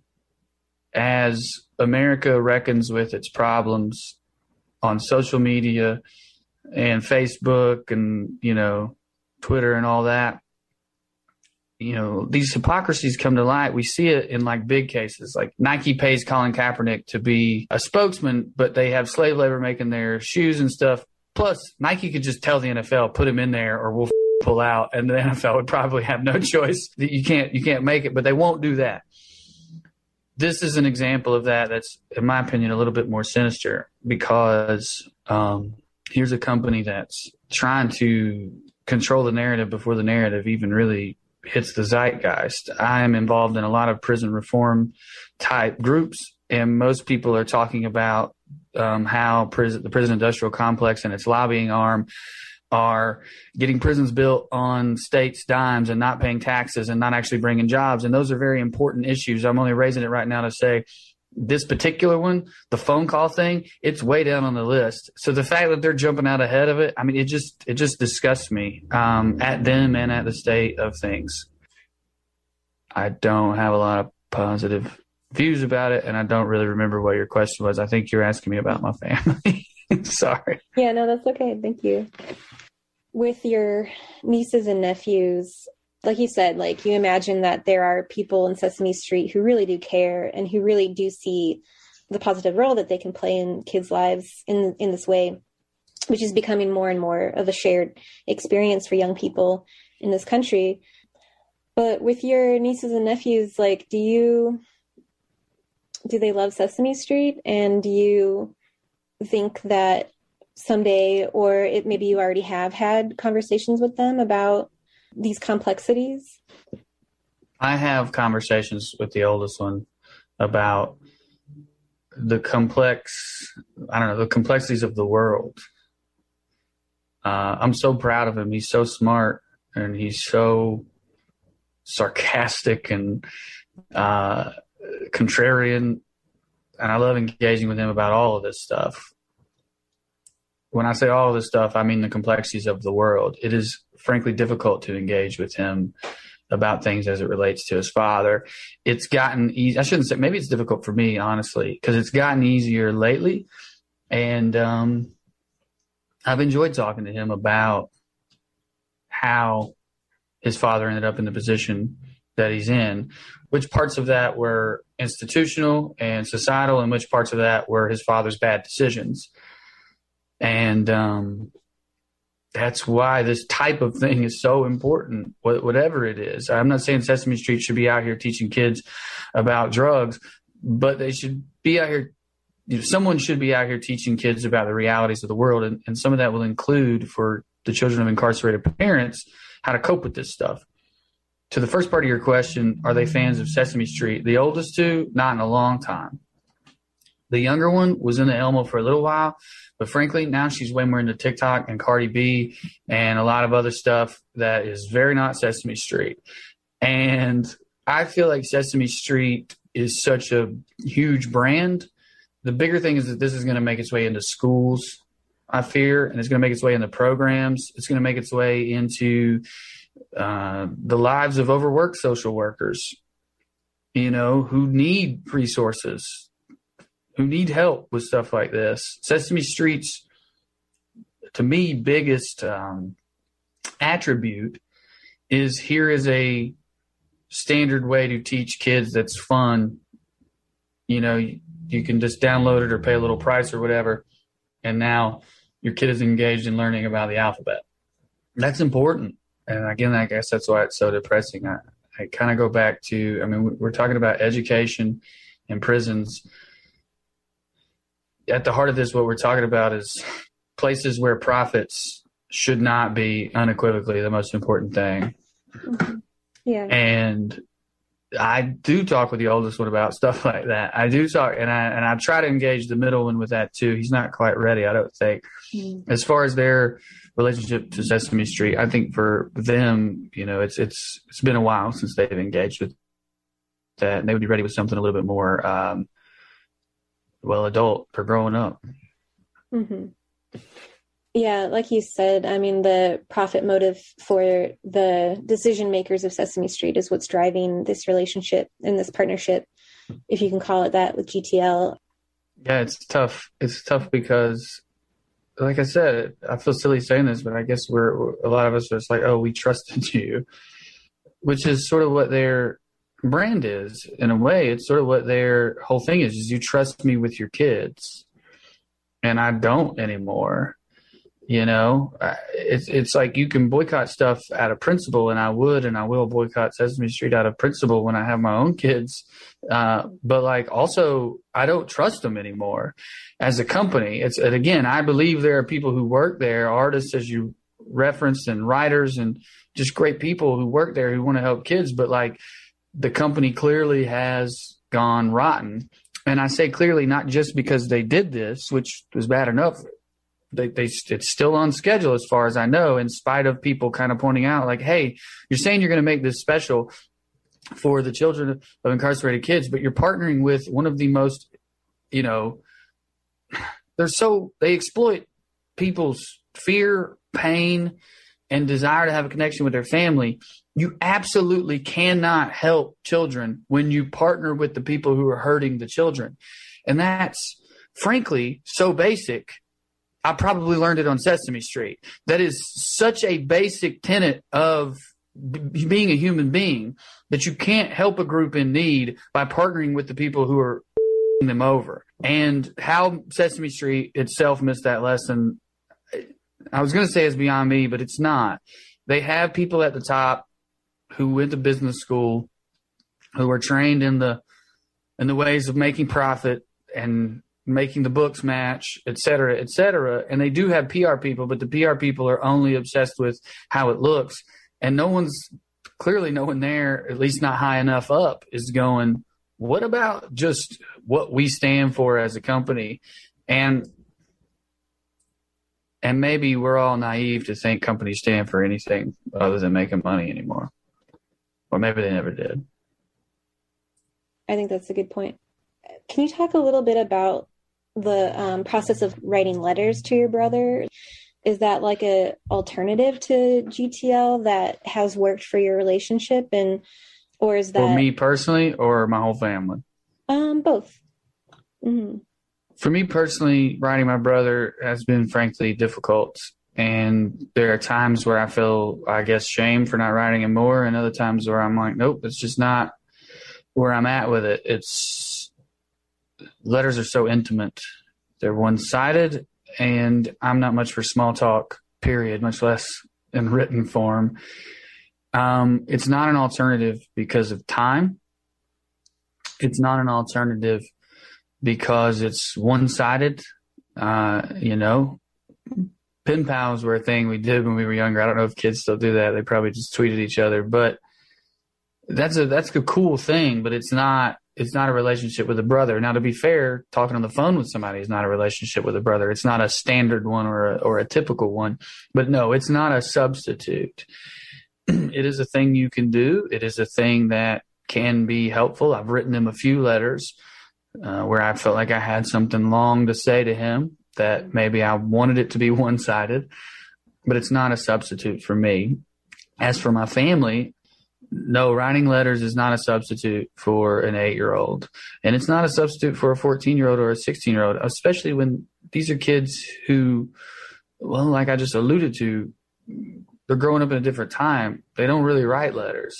As America reckons with its problems on social media and Facebook and, Twitter and all that, these hypocrisies come to light. We see it in like big cases, like Nike pays Colin Kaepernick to be a spokesman, but they have slave labor making their shoes and stuff. Plus Nike could just tell the NFL, put him in there or we'll pull out. And the NFL would probably have no choice. You can't make it, but they won't do that. This is an example of that. That's, in my opinion, a little bit more sinister because here's a company that's trying to control the narrative before the narrative even really hits the zeitgeist. I am involved in a lot of prison reform type groups, and most people are talking about how the prison industrial complex and its lobbying arm are getting prisons built on states' dimes and not paying taxes and not actually bringing jobs. And those are very important issues. I'm only raising it right now to say this particular one, the phone call thing, it's way down on the list. So the fact that they're jumping out ahead of it, I mean, it just disgusts me at them and at the state of things. I don't have a lot of positive views about it, and I don't really remember what your question was. I think you're asking me about my family. Sorry. Yeah, no, that's okay. Thank you. With your nieces and nephews, like you said, like you imagine that there are people in Sesame Street who really do care and who really do see the positive role that they can play in kids' lives in this way, which is becoming more and more of a shared experience for young people in this country. But with your nieces and nephews, like, do they love Sesame Street? And do you think that someday, or maybe you already have had conversations with them about these complexities? I have conversations with the oldest one about the complexities of the world. I'm so proud of him. He's so smart and he's so sarcastic and contrarian, and I love engaging with him about all of this stuff. When I say all of this stuff, I mean the complexities of the world. It is frankly difficult to engage with him about things as it relates to his father. It's gotten easy. I shouldn't say, maybe it's difficult for me, honestly, because it's gotten easier lately. And I've enjoyed talking to him about how his father ended up in the position that he's in, which parts of that were institutional and societal, and which parts of that were his father's bad decisions. And that's why this type of thing is so important, whatever it is. I'm not saying Sesame Street should be out here teaching kids about drugs, but they should be out here. Someone should be out here teaching kids about the realities of the world. And some of that will include, for the children of incarcerated parents, how to cope with this stuff. To the first part of your question, are they fans of Sesame Street? The oldest two, not in a long time. The younger one was in the Elmo for a little while, but frankly, now she's way more into TikTok and Cardi B and a lot of other stuff that is very not Sesame Street. And I feel like Sesame Street is such a huge brand. The bigger thing is that this is going to make its way into schools, I fear, and it's going to make its way into programs. It's going to make its way into the lives of overworked social workers, who need resources, who need help with stuff like this. Sesame Street's, to me, biggest attribute is here is a standard way to teach kids that's fun. You can just download it or pay a little price or whatever, and now your kid is engaged in learning about the alphabet. That's important. And again, I guess that's why it's so depressing. I kind of go back to, we're talking about education and prisons. At the heart of this, what we're talking about is places where profits should not be unequivocally the most important thing. Mm-hmm. Yeah. And I do talk with the oldest one about stuff like that. I do talk, and I try to engage the middle one with that too. He's not quite ready, I don't think. Mm-hmm. As far as their relationship to Sesame Street, I think for them, it's been a while since they've engaged with that, and they would be ready with something a little bit more adult for growing up. Mm-hmm. Yeah, like you said, the profit motive for the decision makers of Sesame Street is what's driving this relationship and this partnership, if you can call it that, with GTL. Yeah, it's tough. It's tough because, like I said, I feel silly saying this, but I guess a lot of us are just like, oh, we trusted you, which is sort of what their brand is in a way. It's sort of what their whole thing is you trust me with your kids, and I don't anymore. It's like you can boycott stuff out of principle, and I will boycott Sesame Street out of principle when I have my own kids. But also I don't trust them anymore as a company. And again, I believe there are people who work there, artists, as you referenced, and writers, and just great people who work there who want to help kids. But the company clearly has gone rotten. And I say clearly, not just because they did this, which was bad enough. It's still on schedule as far as I know, in spite of people kind of pointing out hey, you're saying you're going to make this special for the children of incarcerated kids, but you're partnering with one of the most, they exploit people's fear, pain, and desire to have a connection with their family. You absolutely cannot help children when you partner with the people who are hurting the children. And that's frankly so basic. I probably learned it on Sesame Street. That is such a basic tenet of being a human being, that you can't help a group in need by partnering with the people who are them over. And how Sesame Street itself missed that lesson, I was going to say is beyond me, but it's not. They have people at the top who went to business school, who are trained in the ways of making profit and making the books match, et cetera, et cetera. And they do have PR people, but the PR people are only obsessed with how it looks. And no one there, at least not high enough up, is going, what about just what we stand for as a company? And And maybe we're all naive to think companies stand for anything other than making money anymore. Or maybe they never did. I think that's a good point. Can you talk a little bit about the process of writing letters to your brother? Is that like a alternative to GTL that has worked for your relationship? Or is that... For me personally or my whole family? Both. Mm-hmm. For me personally, writing my brother has been frankly difficult. And there are times where I feel, I guess, shame for not writing him more. And other times where I'm like, nope, it's just not where I'm at with it. Letters are so intimate. They're one-sided, and I'm not much for small talk, period, much less in written form. It's not an alternative because of time. It's not an alternative because it's one-sided. Pen pals were a thing we did when we were younger. I don't know if kids still do that. They probably just tweeted each other, but that's a cool thing, but it's not a relationship with a brother. Now, to be fair, talking on the phone with somebody is not a relationship with a brother. It's not a standard one or a typical one, but no, it's not a substitute. It is a thing you can do. It is a thing that can be helpful. I've written him a few letters where I felt like I had something long to say to him that maybe I wanted it to be one-sided, but it's not a substitute for me. As for my family, no, writing letters is not a substitute for an 8-year-old. And it's not a substitute for a 14-year-old or a 16-year-old, especially when these are kids who, well, like I just alluded to, they're growing up in a different time. They don't really write letters.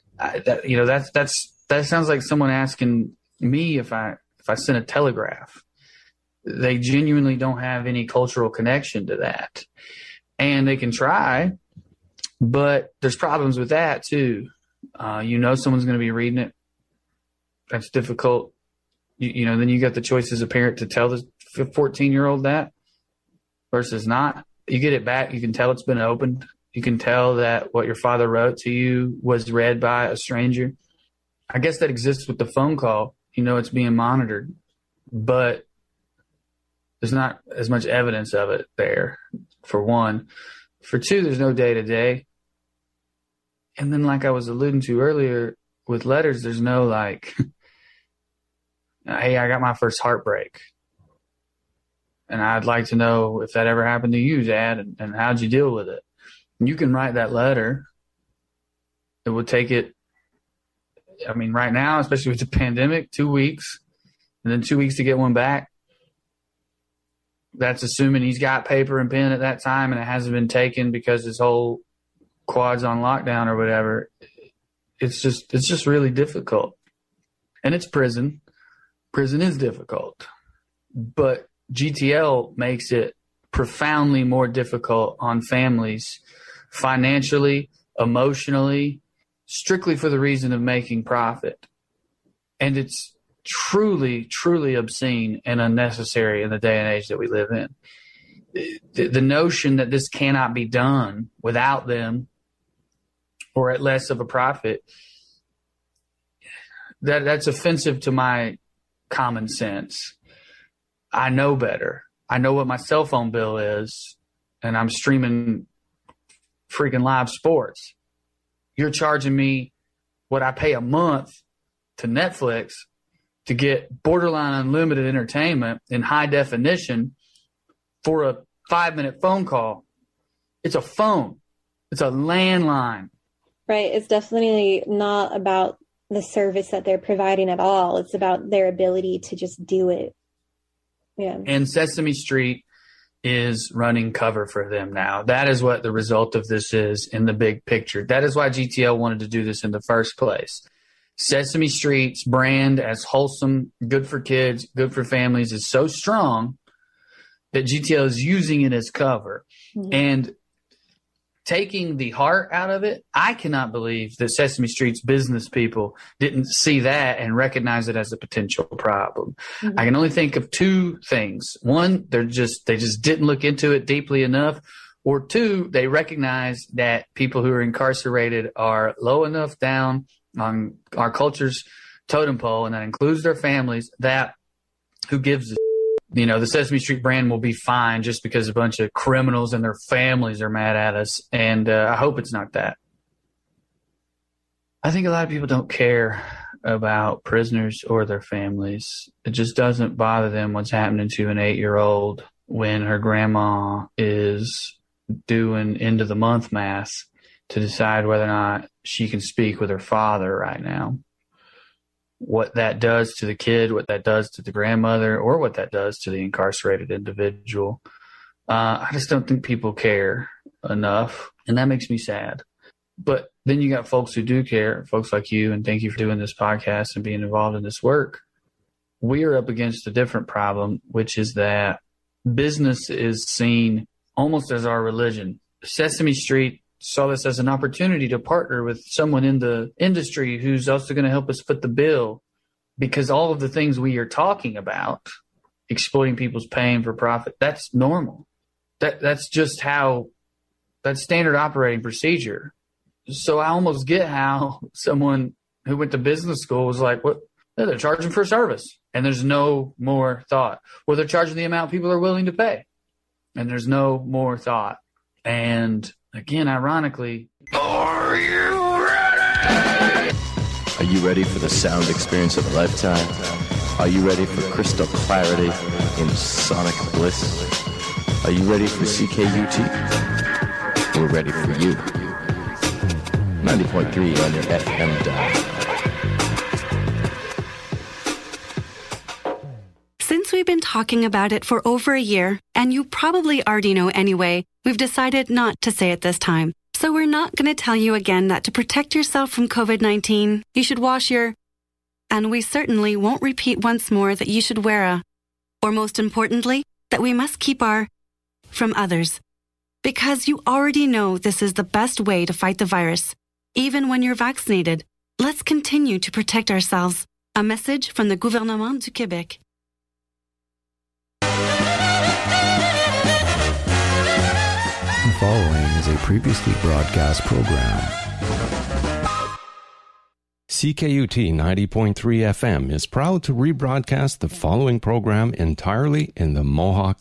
That sounds like someone asking me if I sent a telegraph. They genuinely don't have any cultural connection to that. And they can try, but there's problems with that too. Someone's going to be reading it. That's difficult. Then you got the choice as a parent to tell the 14-year-old that versus not. You get it back. You can tell it's been opened. You can tell that what your father wrote to you was read by a stranger. I guess that exists with the phone call. It's being monitored, but there's not as much evidence of it there, for one. For two, there's no day-to-day. And then, like I was alluding to earlier, with letters, there's no like, hey, I got my first heartbreak. And I'd like to know if that ever happened to you, Dad, and how'd you deal with it? And you can write that letter. It would take it, right now, especially with the pandemic, 2 weeks, and then 2 weeks to get one back. That's assuming he's got paper and pen at that time and it hasn't been taken because his whole quad's on lockdown or whatever. It's just really difficult. And it's prison. Prison is difficult. But GTL makes it profoundly more difficult on families financially, emotionally, strictly for the reason of making profit. And it's truly, truly obscene and unnecessary in the day and age that we live in. The notion that this cannot be done without them or at less of a profit, that's offensive to my common sense. I know better. I know what my cell phone bill is, and I'm streaming freaking live sports. You're charging me what I pay a month to Netflix to get borderline unlimited entertainment in high definition for a 5-minute phone call. It's a phone. It's a landline. Right. It's definitely not about the service that they're providing at all. It's about their ability to just do it. Yeah. And Sesame Street is running cover for them now. That is what the result of this is in the big picture. That is why GTL wanted to do this in the first place. Sesame Street's brand as wholesome, good for kids, good for families is so strong that GTL is using it as cover. Mm-hmm. And taking the heart out of it, I cannot believe that Sesame Street's business people didn't see that and recognize it as a potential problem. Mm-hmm. I can only think of two things. One, they just didn't look into it deeply enough. Or two, they recognize that people who are incarcerated are low enough down on our culture's totem pole, and that includes their families, that who gives a you know, the Sesame Street brand will be fine just because a bunch of criminals and their families are mad at us. And I hope it's not that. I think a lot of people don't care about prisoners or their families. It just doesn't bother them what's happening to an 8-year-old when her grandma is doing end of the month math to decide whether or not she can speak with her father right now. What that does to the kid, what that does to the grandmother, or what that does to the incarcerated individual. I just don't think people care enough, and that makes me sad. But then you got folks who do care, folks like you, and thank you for doing this podcast and being involved in this work. We are up against a different problem, which is that business is seen almost as our religion. Sesame Street saw this as an opportunity to partner with someone in the industry who's also going to help us foot the bill, because all of the things we are talking about, exploiting people's pain for profit, that's normal. That's just how, that's standard operating procedure. So I almost get how someone who went to business school was like, what? They're charging for service. And there's no more thought. Well, they're charging the amount people are willing to pay. And there's no more thought. And again, ironically, are you ready? Are you ready for the sound experience of a lifetime? Are you ready for crystal clarity in sonic bliss? Are you ready for CKUT? We're ready for you. 90.3 on your FM dial. Since we've been talking about it for over a year, and you probably already know anyway, we've decided not to say it this time. So we're not going to tell you again that to protect yourself from COVID-19, you should wash your... And we certainly won't repeat once more that you should wear a... Or most importantly, that we must keep our... from others. Because you already know this is the best way to fight the virus. Even when you're vaccinated, let's continue to protect ourselves. A message from the Gouvernement du Québec. The following is a previously broadcast program. CKUT 90.3 FM is proud to rebroadcast the following program entirely in the Mohawk